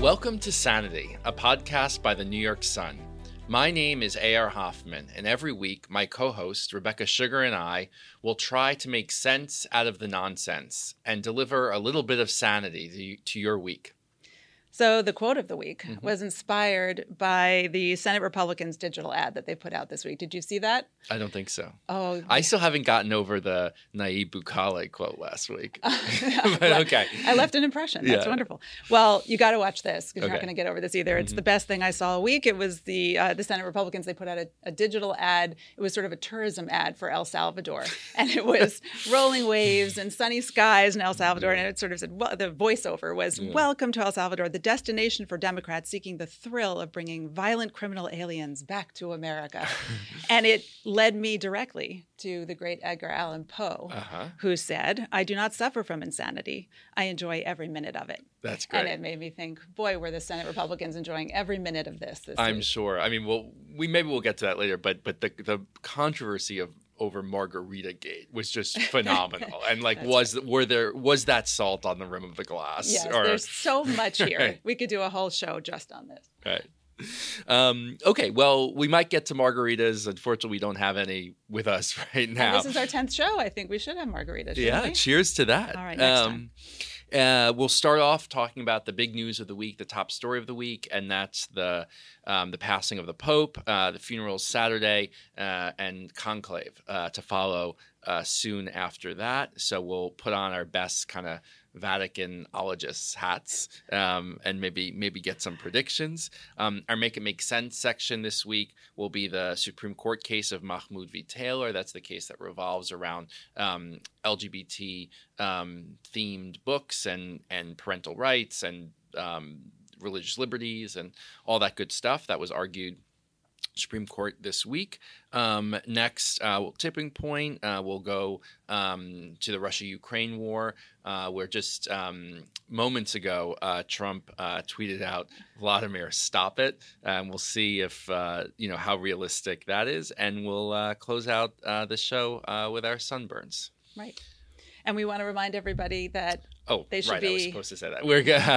Welcome to Sanity, a podcast by the New York Sun. My name is A.R. Hoffman, and every week my co-host Rebecca Sugar and I will try to make sense out of the nonsense and deliver a little bit of sanity to your week. So the quote of the week was inspired by the Senate Republicans' digital ad that they put out this week. Did you see that? I don't think so. Oh, I still haven't gotten over the Nayib Bukele quote last week. But okay. I left an impression. That's wonderful. Well, you got to watch this because you're not Okay. going to get over this either. It's the best thing I saw all week. It was the Senate Republicans. They put out a digital ad. It was sort of a tourism ad for El Salvador. And it was rolling waves and sunny skies in El Salvador. And it sort of said, well, the voiceover was, "Welcome to El Salvador, the destination for Democrats seeking the thrill of bringing violent criminal aliens back to America." And it led me directly to the great Edgar Allan Poe, who said, "I do not suffer from insanity. I enjoy every minute of it." That's great. And it made me think, boy, were the Senate Republicans enjoying every minute of this I'm week. sure. I mean, we'll get to that later, but the controversy over Margarita Gate was just phenomenal. And like, was that salt on the rim of the glass? Yes, there's so much here. Right. We could do a whole show just on this. Right. Okay, well, we might get to margaritas. Unfortunately, we don't have any with us right now. And this is our 10th show. I think we should have margaritas, shouldn't we? Cheers to that. All right, next time. We'll start off talking about the big news of the week, the top story of the week, and that's the passing of the Pope, the funeral Saturday, and conclave to follow soon after that. So we'll put on our best kind of Vaticanologists hats and maybe get some predictions. Our Make It Make Sense section this week will be the Supreme Court case of Mahmoud v. Taylor. That's the case that revolves around LGBT themed books and parental rights and religious liberties and all that good stuff that was argued Supreme Court this week. Next, tipping point, we'll go to the Russia-Ukraine war, where just moments ago, Trump tweeted out, "Vladimir, stop it." And we'll see if, how realistic that is. And we'll close out the show with our sunburns. Right. And we want to remind everybody that they should right. be... I was supposed to say that.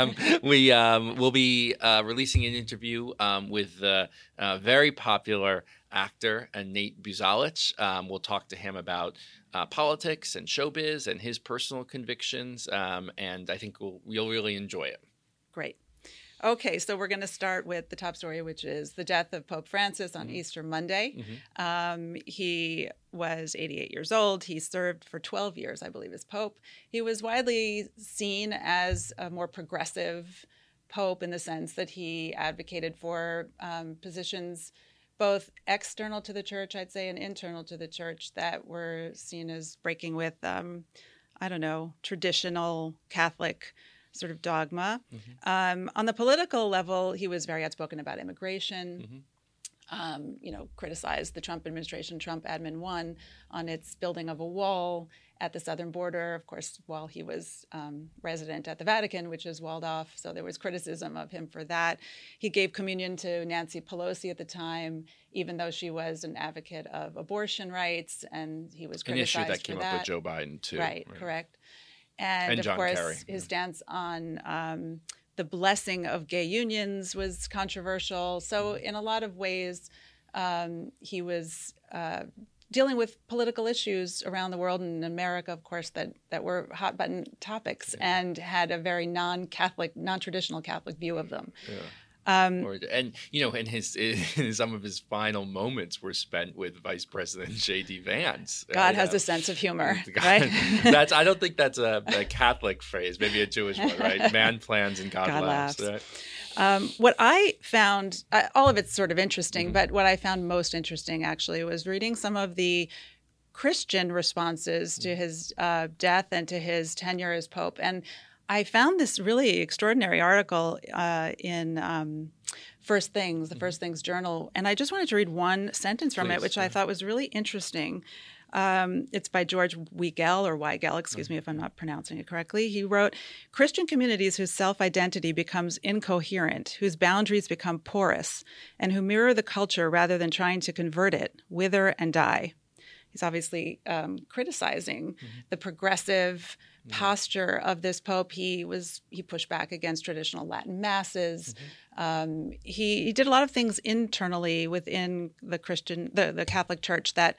We'll be releasing an interview with the very popular actor Nate Buzalich. We'll talk to him about politics and showbiz and his personal convictions, and I think you'll really enjoy it. Great. Okay, so we're going to start with the top story, which is the death of Pope Francis on Easter Monday. He was 88 years old. He served for 12 years, I believe, as Pope. He was widely seen as a more progressive Pope in the sense that he advocated for positions both external to the church, I'd say, and internal to the church that were seen as breaking with, traditional Catholic sort of dogma. On the political level, he was very outspoken about immigration, criticized the Trump administration, Trump Admin 1, on its building of a wall at the southern border, of course, while he was resident at the Vatican, which is walled off. So there was criticism of him for that. He gave communion to Nancy Pelosi at the time, even though she was an advocate of abortion rights, and he was criticized for that. An issue that came up with Joe Biden, too. Right, correct. And of John course, Kerry. his stance on the blessing of gay unions was controversial. So in a lot of ways, he was dealing with political issues around the world and in America, of course, that were hot button topics and had a very non-Catholic, non-traditional Catholic view of them. Yeah. And some of his final moments were spent with Vice President J.D. Vance. God has a sense of humor, right? I don't think that's a Catholic phrase, maybe a Jewish one, right? Man plans and God laughs. Right? What I found, all of it's sort of interesting, but what I found most interesting actually was reading some of the Christian responses to his death and to his tenure as Pope. And I found this really extraordinary article in First Things, the First Things Journal, and I just wanted to read one sentence from it, which I thought was really interesting. It's by George Weigel, excuse me if I'm not pronouncing it correctly. He wrote, "Christian communities whose self-identity becomes incoherent, whose boundaries become porous, and who mirror the culture rather than trying to convert it, wither and die. he's obviously criticizing the progressive posture of this pope. He pushed back against traditional Latin masses. He did a lot of things internally within the Catholic Church that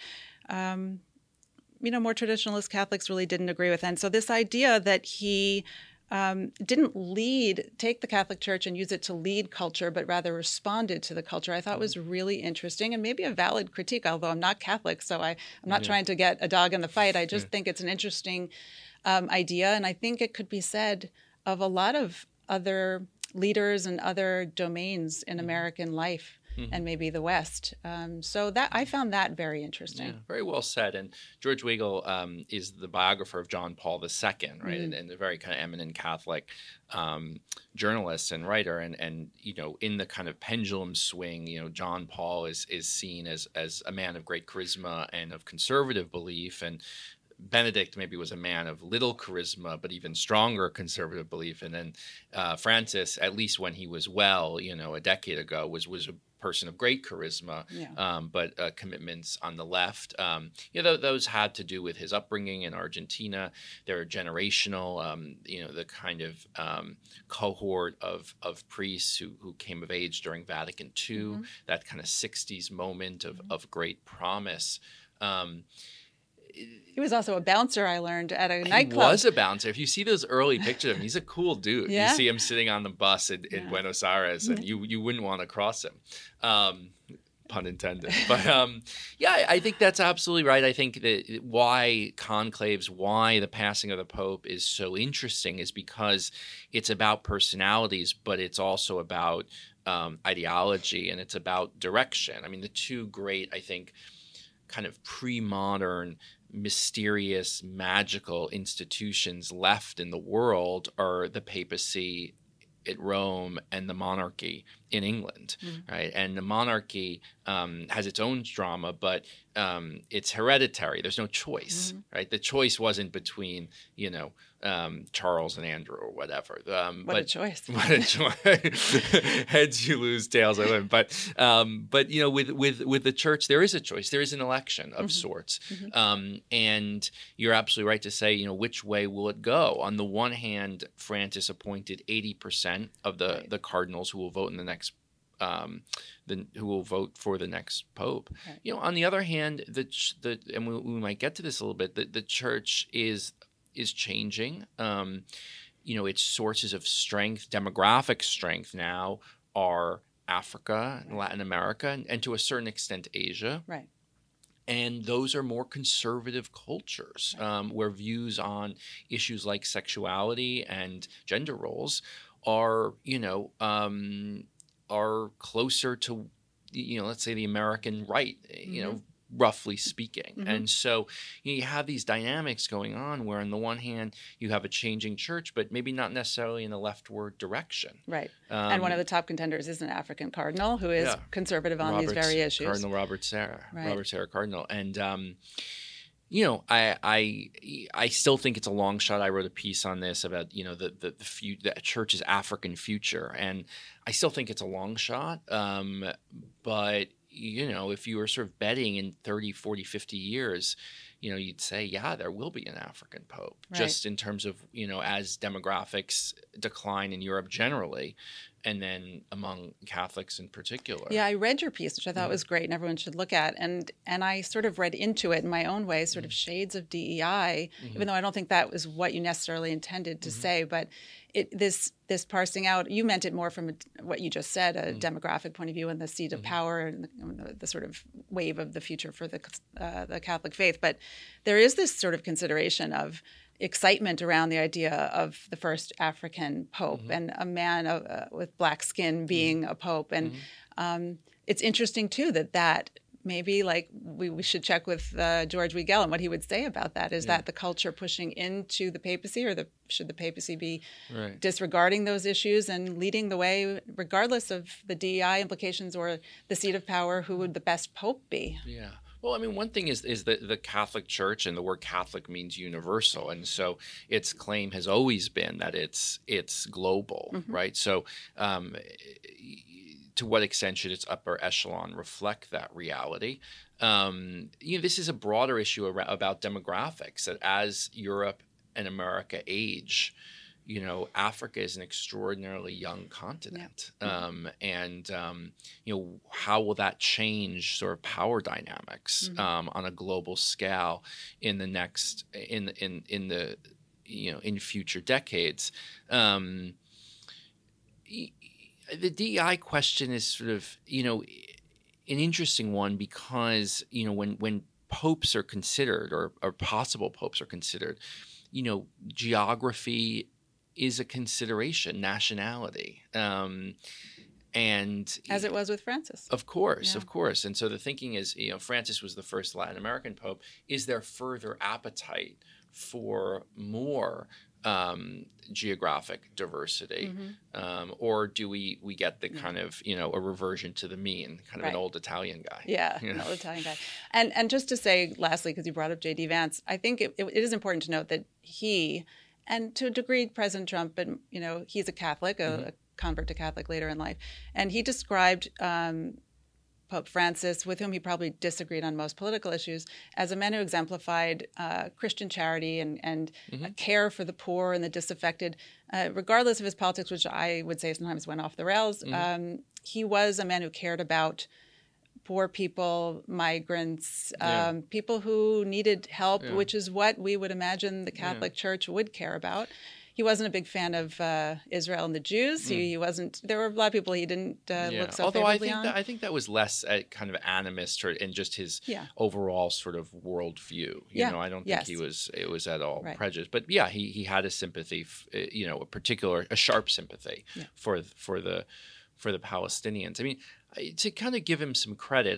more traditionalist Catholics really didn't agree with. And so this idea that he didn't take the Catholic Church and use it to lead culture, but rather responded to the culture, I thought was really interesting and maybe a valid critique, although I'm not Catholic, so I'm not trying to get a dog in the fight. I just think it's an interesting idea, and I think it could be said of a lot of other leaders and other domains in American life. And maybe the West. So that I found that very interesting. Yeah, very well said. And George Weigel is the biographer of John Paul II, right? And a very kind of eminent Catholic journalist and writer. And in the kind of pendulum swing, John Paul is seen as a man of great charisma and of conservative belief. And Benedict maybe was a man of little charisma, but even stronger conservative belief. And then Francis, at least when he was well, a decade ago, was a person of great charisma, but commitments on the left. Those had to do with his upbringing in Argentina. They're generational. The kind of cohort of priests who came of age during Vatican II, that kind of 60s moment of great promise. He was also a bouncer, I learned, at a nightclub. He was a bouncer. If you see those early pictures of him, he's a cool dude. Yeah. You see him sitting on the bus in Buenos Aires, and you wouldn't want to cross him. Pun intended. But I think that's absolutely right. I think that why conclaves, why the passing of the Pope is so interesting is because it's about personalities, but it's also about ideology, and it's about direction. I mean, the two great, I think, kind of pre-modern, mysterious, magical institutions left in the world are the papacy at Rome and the monarchy in England, right? And the monarchy has its own drama, but it's hereditary. There's no choice, right? The choice wasn't between, Charles and Andrew or whatever. What a choice! What a choice! Heads you lose, tails I win. But with the church, there is a choice. There is an election of sorts, and you're absolutely right to say, which way will it go? On the one hand, Francis appointed 80% of the cardinals who will vote in the next. Who will vote for the next pope? Right. On the other hand, and we might get to this a little bit. The church is changing. Its sources of strength, demographic strength now, are Africa, and Latin America, and to a certain extent Asia. Right. And those are more conservative cultures, where views on issues like sexuality and gender roles are closer to, let's say the American right, roughly speaking. And so you have these dynamics going on where on the one hand you have a changing church, but maybe not necessarily in a leftward direction. Right. And one of the top contenders is an African cardinal who is conservative on these very issues. Cardinal Robert Serra. Right. Robert Serra Cardinal. And I still think it's a long shot. I wrote a piece on this about the church's African future, and I still think it's a long shot. But if you were sort of betting in 30, 40, 50 years, you'd say, there will be an African pope, just in terms of as demographics decline in Europe generally, and then among Catholics in particular. Yeah, I read your piece, which I thought was great and everyone should look at. And I sort of read into it in my own way, sort of shades of DEI, even though I don't think that was what you necessarily intended to say. But this parsing out, you meant it more from what you just said, a demographic point of view and the seat of power and the sort of wave of the future for the Catholic faith. But there is this sort of consideration of excitement around the idea of the first African pope and a man with black skin being a pope. And it's interesting, too, that maybe we should check with George Weigel and what he would say about that. Is that the culture pushing into the papacy, or should the papacy be disregarding those issues and leading the way, regardless of the DEI implications or the seat of power? Who would the best pope be? Yeah. Well, I mean, one thing is that the Catholic Church, and the word Catholic means universal, and so its claim has always been that it's global, right? So to what extent should its upper echelon reflect that reality? This is a broader issue about demographics, that as Europe and America age, Africa is an extraordinarily young continent. How will that change sort of power dynamics on a global scale in the next, in future decades? The DEI question is sort of, an interesting one, because, when popes are considered, or possible popes are considered, geography is a consideration, nationality. And as it was with Francis. Of course. And so the thinking is, Francis was the first Latin American pope. Is there further appetite for more geographic diversity? Or do we get the kind of, a reversion to the mean, kind of an old Italian guy? Yeah, an old Italian guy. And just to say, lastly, because you brought up J.D. Vance, I think it is important to note that he, and to a degree President Trump, but, he's a Catholic, a convert to Catholic later in life, and he described Pope Francis, with whom he probably disagreed on most political issues, as a man who exemplified Christian charity and care for the poor and the disaffected, regardless of his politics, which I would say sometimes went off the rails. He was a man who cared about poor people, migrants, people who needed help, which is what we would imagine the Catholic Church would care about. He wasn't a big fan of Israel and the Jews. He wasn't. There were a lot of people he didn't look so favorably on. I think that was less kind of animist in just his overall sort of worldview. I don't think it was at all prejudiced. But he had a sympathy, a sharp sympathy for the Palestinians. I mean, to kind of give him some credit,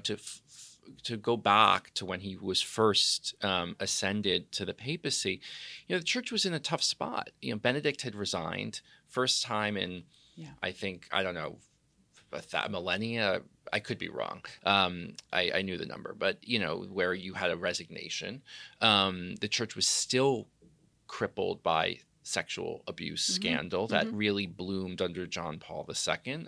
to go back to when he was first ascended to the papacy, the church was in a tough spot. Benedict had resigned, first time in, I think, I don't know, millennia. I could be wrong. I knew the number, but where you had a resignation. The church was still crippled by sexual abuse scandal that really bloomed under John Paul II,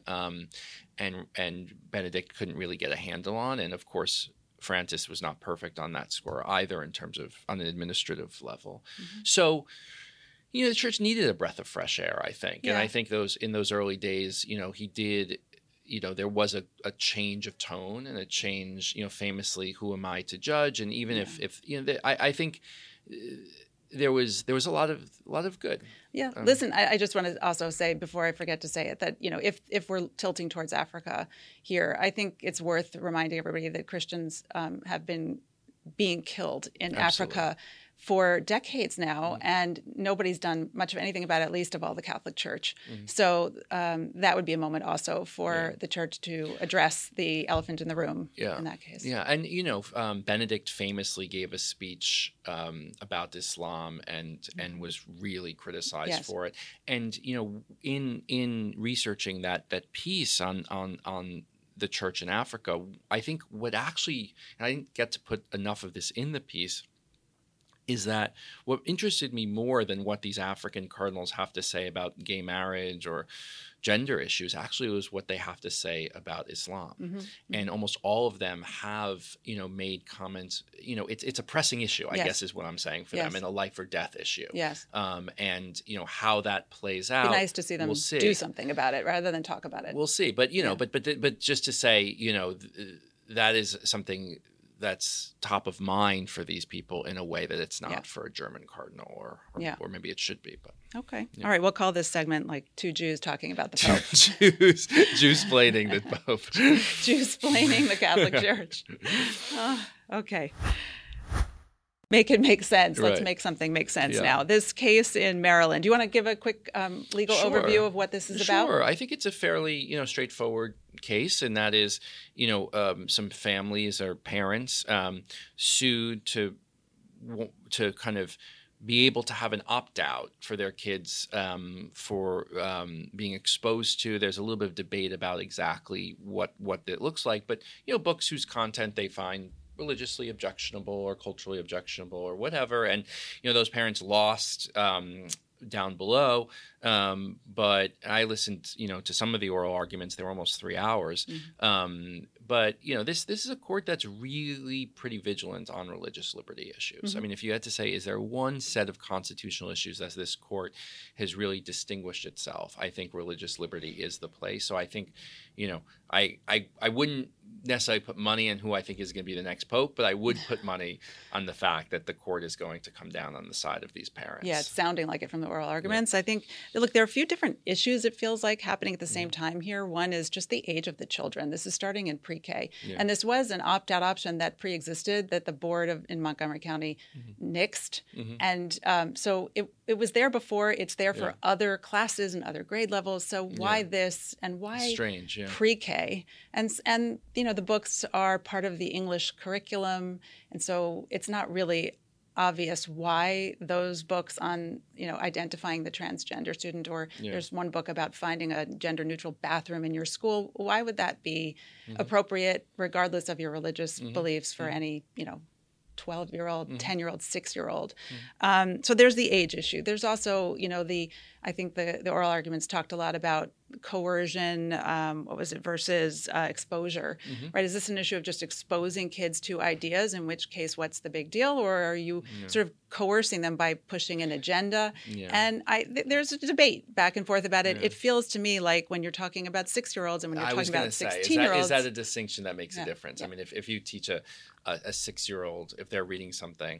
and Benedict couldn't really get a handle on. And of course, Francis was not perfect on that score either, in terms of on an administrative level. So, the church needed a breath of fresh air, I think. And I think in those early days, he did. There was a change of tone and a change. Famously, who am I to judge? And even if I think. There was a lot of good. Yeah. Listen, I just want to also say, before I forget to say it, that if we're tilting towards Africa here, I think it's worth reminding everybody that Christians have been being killed in Africa for decades now, and nobody's done much of anything about it, at least of all the Catholic Church. So that would be a moment also for the Church to address the elephant in the room in that case. Yeah, and Benedict famously gave a speech about Islam and was really criticized for it. And in researching that piece on the church in Africa, I think what actually, and I didn't get to put enough of this in the piece, is that what interested me more than what these African cardinals have to say about gay marriage or gender issues actually was what they have to say about Islam. And almost all of them have, made comments, it's a pressing issue, I guess is what I'm saying for them, and a life or death issue. And, how that plays out. It'd be nice to see them do something about it rather than talk about it. We'll see. But, but just to say, that is something that's top of mind for these people in a way that it's not for a German cardinal, or maybe it should be. But okay, all right, we'll call this segment like two Jews talking about the Pope. Jews-splaining the Pope. Jews-splaining the Catholic Church. Okay. Make it make sense. Let's make something make sense now. This case in Maryland. Do you want to give a quick legal overview of what this is about? Sure. I think it's a fairly, straightforward case, and that is, some families or parents sued to kind of be able to have an opt-out for their kids for being exposed to. There's a little bit of debate about exactly what it looks like, but books whose content they find religiously objectionable or culturally objectionable or whatever, and those parents lost down below. But I listened, to some of the oral arguments. They were almost 3 hours. But this is a court that's really pretty vigilant on religious liberty issues. I mean, if you had to say, is there one set of constitutional issues that this court has really distinguished itself, I think religious liberty is the place. So I think, I wouldn't necessarily put money on who I think is going to be the next pope, but I would put money on the fact that the court is going to come down on the side of these parents. Yeah, it's sounding like it from the oral arguments. Yeah. I think, look, there are a few different issues, it feels like, happening at the same time here. One is just the age of the children. This is starting in pre-K. Yeah. And this was an opt-out option that pre-existed that the board in Montgomery County nixed. And so it was there before. It's there for other classes and other grade levels. So why this and why strange, pre-K? And the books are part of the English curriculum. And so it's not really obvious why those books on, identifying the transgender student, or there's one book about finding a gender-neutral bathroom in your school. Why would that be appropriate, regardless of your religious beliefs, for any, 12-year-old, 10-year-old, 6-year-old? So there's the age issue. There's also, I think the oral arguments talked a lot about coercion, versus exposure, right? Is this an issue of just exposing kids to ideas, in which case, what's the big deal? Or are you sort of coercing them by pushing an agenda? And there's a debate back and forth about it. It feels to me like when you're talking about 6-year-olds and when you're talking about 16-year-olds. Is that a distinction that makes a difference? I mean, if you teach a 6-year-old, if they're reading something,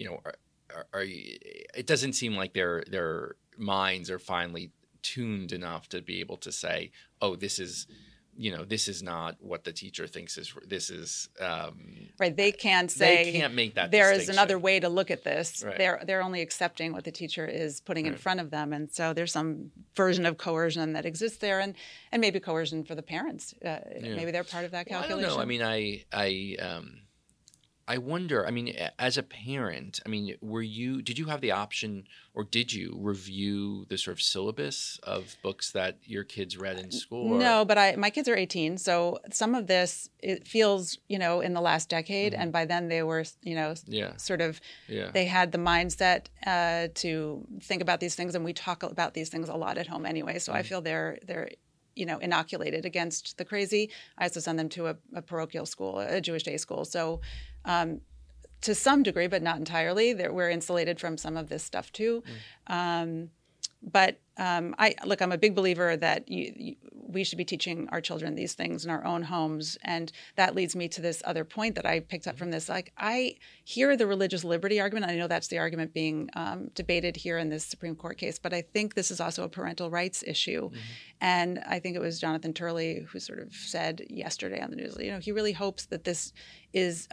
it doesn't seem like their minds are finally tuned enough to be able to say, oh, this is not what the teacher thinks this is right. They can't say, they can't make that there is another way to look at this. Right. They're only accepting what the teacher is putting in front of them, and so there's some version of coercion that exists there, and maybe coercion for the parents. Maybe they're part of that calculation. I don't know. I mean, I wonder, as a parent, did you have the option, or did you review the sort of syllabus of books that your kids read in school? No, but my kids are 18, so some of this, it feels, in the last decade, and by then they were, sort of, they had the mindset to think about these things, and we talk about these things a lot at home anyway, so I feel they're inoculated against the crazy. I also send them to a parochial school, a Jewish day school. So to some degree, but not entirely, we're insulated from some of this stuff too. But I'm a big believer that we should be teaching our children these things in our own homes. And that leads me to this other point that I picked up from this. Like, I hear the religious liberty argument. I know that's the argument being debated here in this Supreme Court case, but I think this is also a parental rights issue. And I think it was Jonathan Turley who sort of said yesterday on the news, he really hopes that this is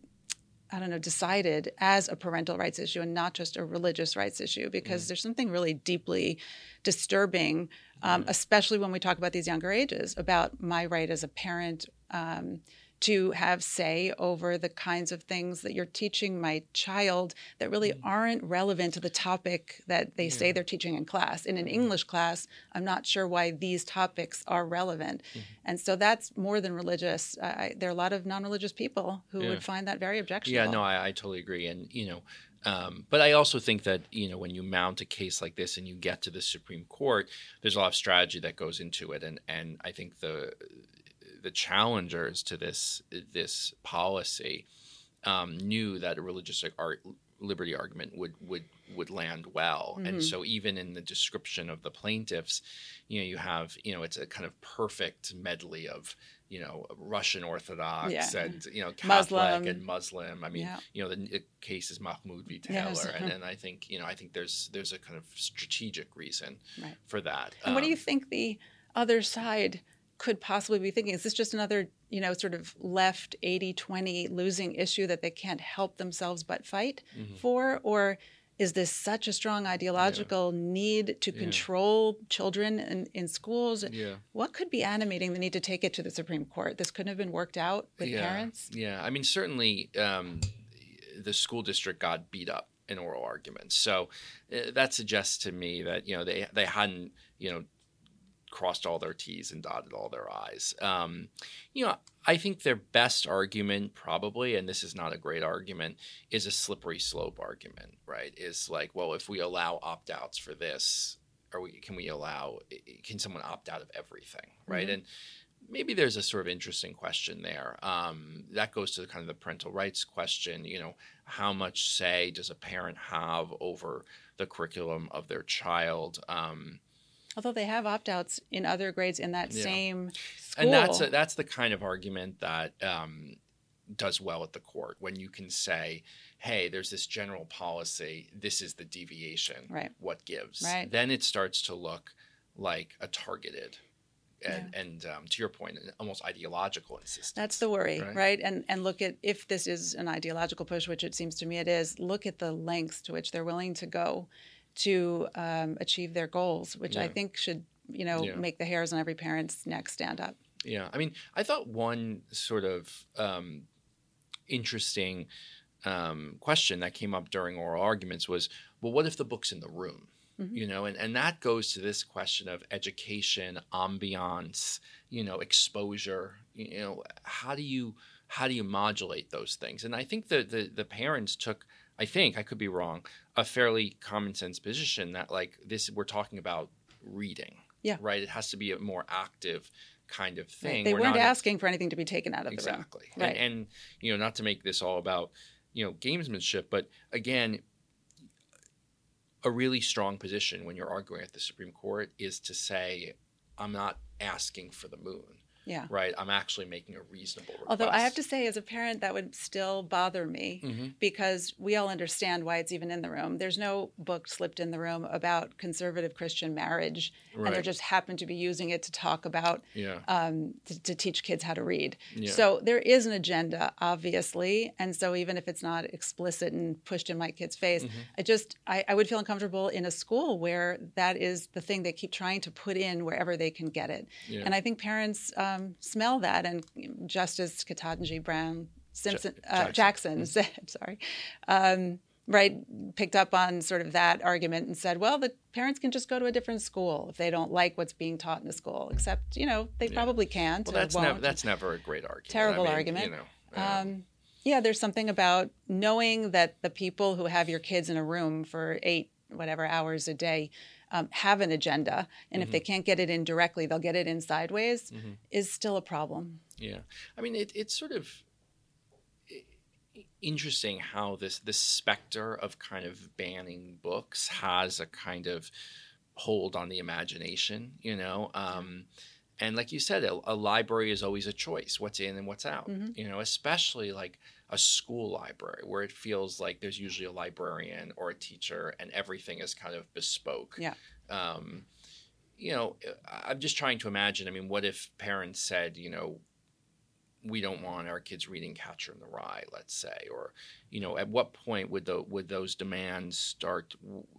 decided as a parental rights issue and not just a religious rights issue, because there's something really deeply disturbing, especially when we talk about these younger ages, about my right as a parent to have say over the kinds of things that you're teaching my child that really aren't relevant to the topic that they say they're teaching in class. In an English class, I'm not sure why these topics are relevant. And so that's more than religious. There are a lot of non-religious people who would find that very objectionable. Yeah, no, I totally agree. And, but I also think that, when you mount a case like this and you get to the Supreme Court, there's a lot of strategy that goes into it. And I think the challengers to this policy knew that a religious liberty argument would land well. And so even in the description of the plaintiffs, you have, it's a kind of perfect medley of, Russian Orthodox and, Catholic and Muslim. The case is Mahmoud v. Taylor. And I think, there's a kind of strategic reason for that. And what do you think the other side could possibly be thinking? Is this just another, sort of left 80-20 losing issue that they can't help themselves but fight for? Or is this such a strong ideological need to control children in schools? What could be animating the need to take it to the Supreme Court? This couldn't have been worked out with parents? Yeah. Certainly the school district got beat up in oral arguments. So that suggests to me that, they hadn't, crossed all their T's and dotted all their I's. I think their best argument probably, and this is not a great argument, is a slippery slope argument, right? Is like, well, if we allow opt-outs for this, can someone opt out of everything, right? Mm-hmm. And maybe there's a sort of interesting question there. That goes to kind of the parental rights question. How much say does a parent have over the curriculum of their child? Although they have opt-outs in other grades in that same school. And that's the kind of argument that does well at the court, when you can say, hey, there's this general policy, this is the deviation, right? What gives? Right. Then it starts to look like a targeted and to your point, an almost ideological insistence. That's the worry, right? And look at, if this is an ideological push, which it seems to me it is, look at the lengths to which they're willing to go to achieve their goals, which I think should, make the hairs on every parent's neck stand up. Yeah. I mean, I thought one sort of interesting question that came up during oral arguments was, well, what if the book's in the room? Mm-hmm. And that goes to this question of education, ambiance, exposure. How do you modulate those things? And I think the parents took, I think, I could be wrong, a fairly common sense position that, like, this, we're talking about reading. Yeah. Right. It has to be a more active kind of thing. Right. They weren't asking for anything to be taken out of the room. Exactly. Right. And not to make this all about gamesmanship, but again, a really strong position when you're arguing at the Supreme Court is to say, I'm not asking for the moon. Yeah. Right. I'm actually making a reasonable request. Although I have to say, as a parent, that would still bother me because we all understand why it's even in the room. There's no book slipped in the room about conservative Christian marriage, and they just happen to be using it to talk about, to teach kids how to read. Yeah. So there is an agenda, obviously. And so even if it's not explicit and pushed in my kid's face, I would feel uncomfortable in a school where that is the thing they keep trying to put in wherever they can get it. Yeah. And I think parents smell that, and Justice Ketanji Brown Jackson said, picked up on sort of that argument and said, well, the parents can just go to a different school if they don't like what's being taught in the school, except, they probably can't. Well, that's never a great argument. Terrible argument. There's something about knowing that the people who have your kids in a room for 8 hours a day have an agenda, and if they can't get it in directly, they'll get it in sideways, is still a problem. Yeah. I mean, it's sort of interesting how this specter of kind of banning books has a kind of hold on the imagination, and like you said, a library is always a choice, what's in and what's out, especially like a school library where it feels like there's usually a librarian or a teacher and everything is kind of bespoke. Yeah. I'm just trying to imagine, I mean, what if parents said, we don't want our kids reading Catcher in the Rye, let's say, or, at what point would those demands start,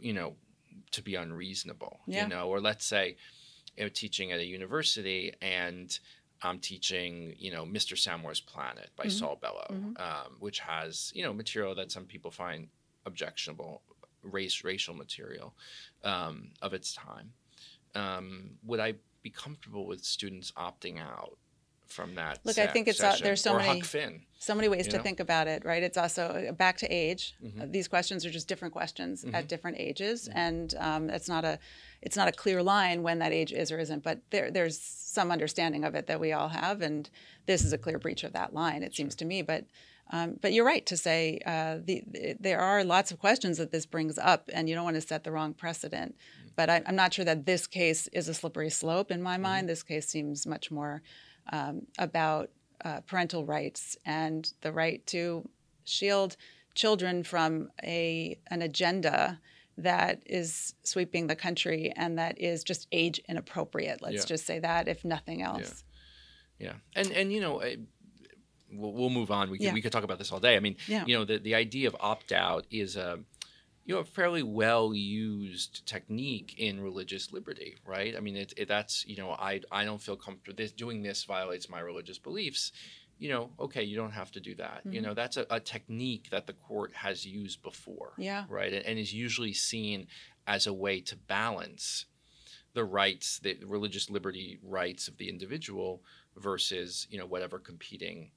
to be unreasonable, or let's say, teaching at a university and I'm teaching, Mr. Samoa's Planet by Saul Bellow, which has, material that some people find objectionable, racial material of its time. Would I be comfortable with students opting out from that? Look, I think there's so many ways to think about it, right? It's also back to age. These questions are just different questions at different ages, and it's not a clear line when that age is or isn't. But there's some understanding of it that we all have, and this is a clear breach of that line, it seems to me. But you're right to say there are lots of questions that this brings up, and you don't want to set the wrong precedent. But I'm not sure that this case is a slippery slope in my mind. This case seems much more about parental rights and the right to shield children from an agenda that is sweeping the country and that is just age inappropriate. Let's just say that, if nothing else. Yeah. And we'll move on. We could talk about this all day. I mean, the idea of opt-out is a fairly well-used technique in religious liberty, right? I mean, that's, I don't feel comfortable. Doing this violates my religious beliefs. Okay, you don't have to do that. That's a technique that the court has used before, right? And is usually seen as a way to balance the rights, the religious liberty rights of the individual versus, whatever competing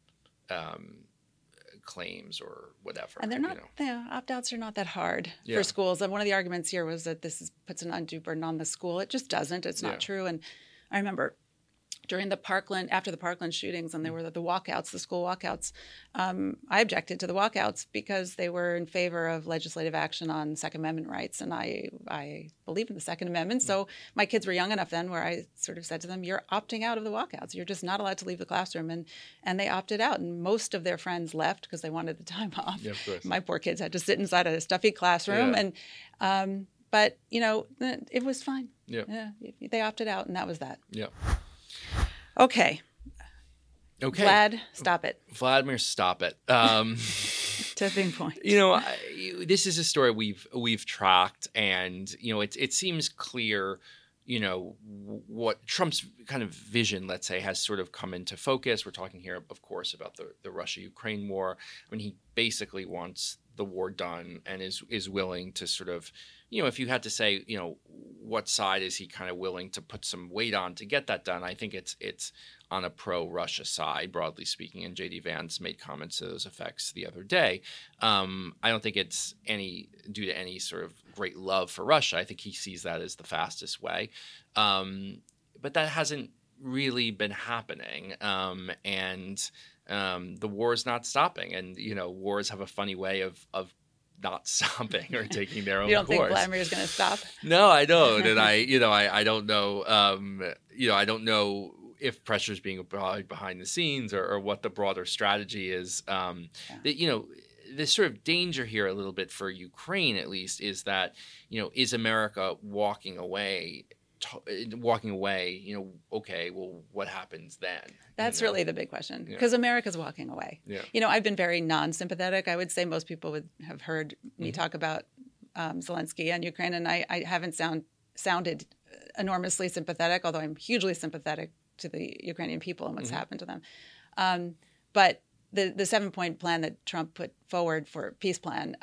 claims or whatever. And they're not, opt-outs are not that hard Yeah. for schools. And one of the arguments here was that puts an undue burden on the school. It just doesn't. It's not true. And I remember after the Parkland shootings, and there were the walkouts, the school walkouts, I objected to the walkouts because they were in favor of legislative action on Second Amendment rights. And I believe in the Second Amendment. So my kids were young enough then where I sort of said to them, you're opting out of the walkouts. You're just not allowed to leave the classroom. And they opted out. And most of their friends left because they wanted the time off. Yeah, of course. My poor kids had to sit inside a stuffy classroom. Yeah. And but, it was fine. Yeah. They opted out, and that was that. Yeah. Okay. Vlad, stop it. Vladimir, stop it. Tipping point. This is a story we've tracked, and it seems clear. What Trump's kind of vision, let's say, has sort of come into focus. We're talking here, of course, about the Russia-Ukraine war. I mean, he basically wants the war done and is willing to sort of, if you had to say, what side is he kind of willing to put some weight on to get that done? I think it's on a pro-Russia side, broadly speaking. And J.D. Vance made comments to those effects the other day. I don't think it's due to any sort of great love for Russia. I think he sees that as the fastest way. But that hasn't really been happening. And the war is not stopping. And, wars have a funny way of not stopping or taking their own course. You don't think Vladimir is going to stop? No, I don't. And I don't know, I don't know if pressure is being applied behind the scenes or what the broader strategy is. The sort of danger here a little bit for Ukraine, at least, is that, is America walking away, okay, well, what happens then? That's really the big question, because America's walking away. Yeah. I've been very non-sympathetic. I would say most people would have heard me talk about Zelensky and Ukraine, and I haven't sounded enormously sympathetic, although I'm hugely sympathetic to the Ukrainian people and what's happened to them. But the 7-point plan that Trump put forward for peace plan,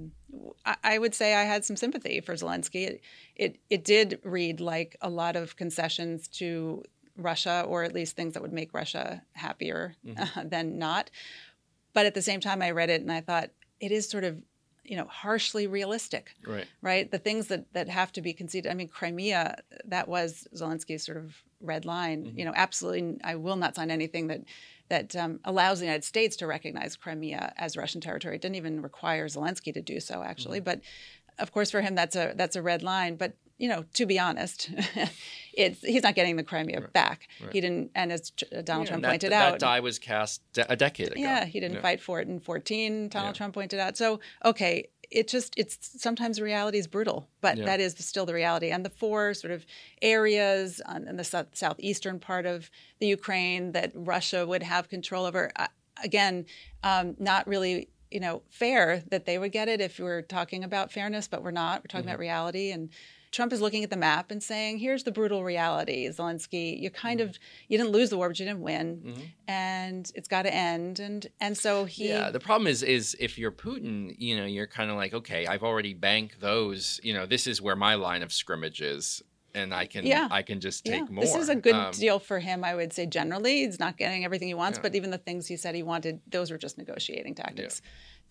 I would say I had some sympathy for Zelensky. It did read like a lot of concessions to Russia, or at least things that would make Russia happier than not. But at the same time, I read it and I thought it is sort of, harshly realistic. Right. The things that have to be conceded. I mean, Crimea, that was Zelensky's sort of red line. Absolutely, I will not sign anything that allows the United States to recognize Crimea as Russian territory. It didn't even require Zelensky to do so, actually. But of course, for him, that's a red line. But to be honest, he's not getting the Crimea back. Right. He didn't, and as Donald Trump pointed out, that die was cast a decade ago. Yeah, he didn't fight for it in 2014. Donald Trump pointed out. So okay, it's sometimes reality is brutal, but that is still the reality. And the 4 sort of areas in the southeastern part of the Ukraine that Russia would have control over, again, not really. Fair that they would get it if we're talking about fairness, but we're not. We're talking about reality. And Trump is looking at the map and saying, here's the brutal reality, Zelensky. You didn't lose the war, but you didn't win. And it's got to end. And so he... Yeah, the problem is if you're Putin, you're kind of like, okay, I've already banked those. This is where my line of scrimmage is. And I can just take more. This is a good deal for him, I would say. Generally, he's not getting everything he wants, but even the things he said he wanted, those were just negotiating tactics.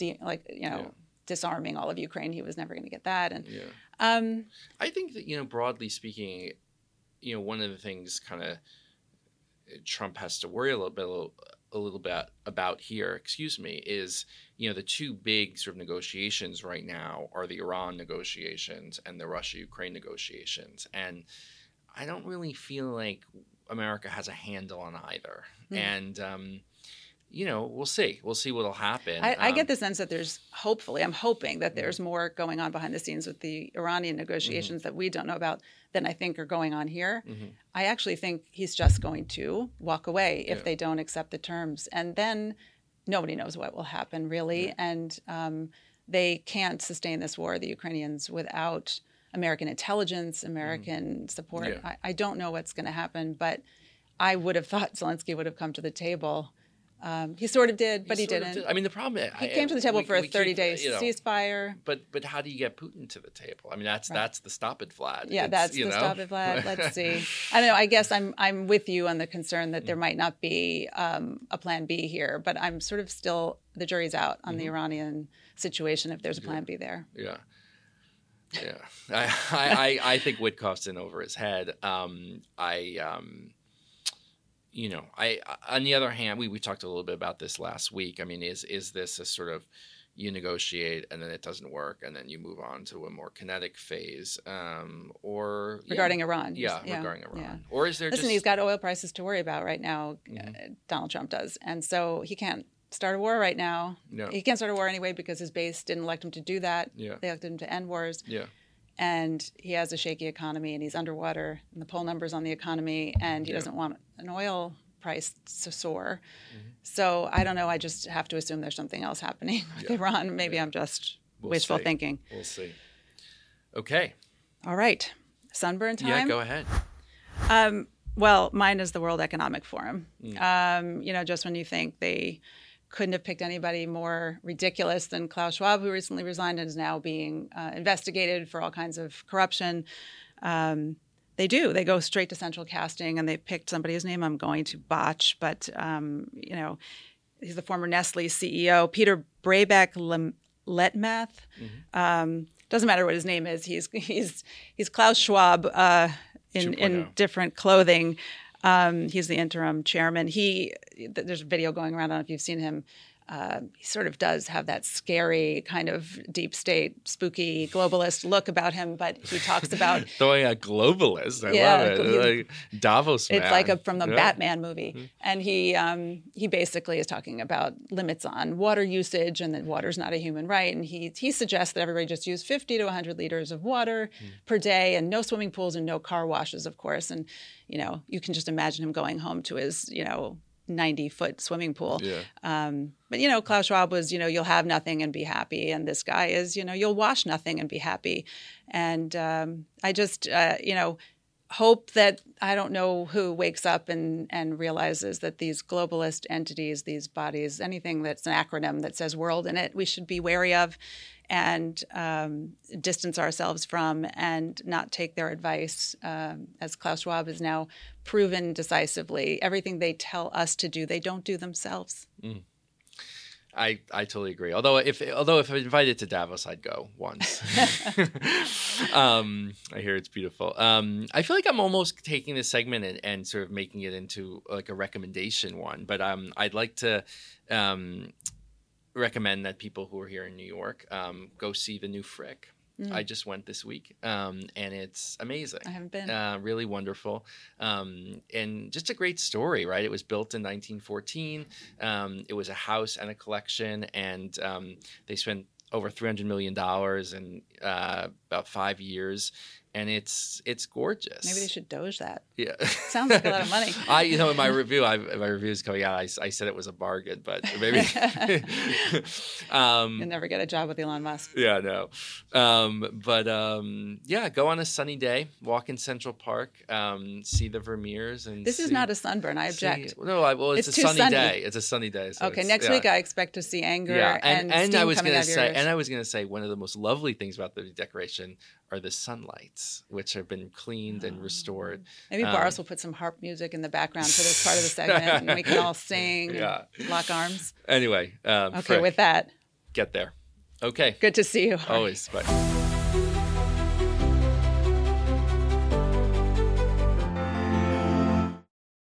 Disarming all of Ukraine, he was never going to get that. And I think that broadly speaking, one of the things kind of Trump has to worry a little bit about here, is the 2 big sort of negotiations right now are the Iran negotiations and the Russia-Ukraine negotiations. And I don't really feel like America has a handle on either. And, we'll see. We'll see what'll happen. I get the sense that I'm hoping that there's more going on behind the scenes with the Iranian negotiations that we don't know about than I think are going on here. I actually think he's just going to walk away if they don't accept the terms. And then nobody knows what will happen, really. And they can't sustain this war, the Ukrainians, without American intelligence, American support. I don't know what's going to happen, but I would have thought Zelensky would have come to the table He sort of did, but he sort of didn't. I mean, the problem He came to the table for a 30-day you know, ceasefire. But how do you get Putin to the table? I mean, that's the stop it, Vlad. Yeah, that's the stop it, Vlad. Let's see. I don't know. I guess I'm with you on the concern that there might not be a plan B here, but I'm sort of still, the jury's out on the Iranian situation if there's a plan B there. Yeah. Yeah. I think Witkoff's in over his head. You know, on the other hand, we talked a little bit about this last week. I mean, is this a sort of you negotiate and then it doesn't work and then you move on to a more kinetic phase, or regarding Iran? Regarding Iran, yeah. Or is there? Listen, he's got oil prices to worry about right now. Donald Trump does, and so he can't start a war right now. No. He can't start a war anyway because his base didn't elect him to do that. Yeah. They elected him to end wars. Yeah. And he has a shaky economy, and he's underwater in the poll numbers on the economy, and he doesn't want an oil price to soar. So I don't know. I just have to assume there's something else happening with Iran. Maybe I'm just wishful thinking. We'll see. Okay. All right. Sunburn time? Yeah, go ahead. Well, mine is the World Economic Forum. You know, just when you think they couldn't have picked anybody more ridiculous than Klaus Schwab, who recently resigned and is now being investigated for all kinds of corruption. They do. They go straight to central casting, and they picked somebody whose name I'm going to botch, but, you know, he's the former Nestle CEO, Peter Brabeck-Letmathe. Doesn't matter what his name is. He's Klaus Schwab in different clothing. He's the interim chairman. There's a video going around. I don't know if you've seen him. He sort of does have that scary kind of deep state, spooky globalist look about him, but he talks about throwing a globalist. I love it. Like Davos man. It's like from the Batman movie. And he basically is talking about limits on water usage and that water's not a human right. And he suggests that everybody just use 50 to 100 liters of water per day, and no swimming pools and no car washes, of course. And, you know, you can just imagine him going home to his, 90-foot swimming pool. Yeah. But, Klaus Schwab was, you'll have nothing and be happy. And this guy is, you'll wash nothing and be happy. And I just, hope that I don't know who wakes up and realizes that these globalist entities, these bodies, anything that's an acronym that says world in it, we should be wary of and distance ourselves from and not take their advice. As Klaus Schwab has now proven decisively, everything they tell us to do, they don't do themselves. I totally agree. Although if invited to Davos, I'd go once. I hear it's beautiful. I feel like I'm almost taking this segment and sort of making it into like a recommendation one. But I'd like to recommend that people who are here in New York go see the new Frick. I just went this week, and it's amazing. I haven't been. Really wonderful, and just a great story, right? It was built in 1914. It was a house and a collection, and they spent over $300 million in about 5 years. And it's gorgeous. Maybe they should Doge that. Yeah, sounds like a lot of money. In my review, my review is coming out. I said it was a bargain, but maybe you'll never get a job with Elon Musk. Yeah, no. Go on a sunny day, walk in Central Park, see the Vermeers, and this is not a sunburn. I object. It's a sunny day. It's a sunny day. So okay, next week I expect to see anger and steam I was coming out of your ears. And I was going to say one of the most lovely things about the decoration are the sunlights, which have been cleaned and restored. Maybe Boris will put some harp music in the background for this part of the segment, and we can all sing and lock arms. Anyway. Okay, Frick, with that. Get there. Okay. Good to see you. Always. Bye.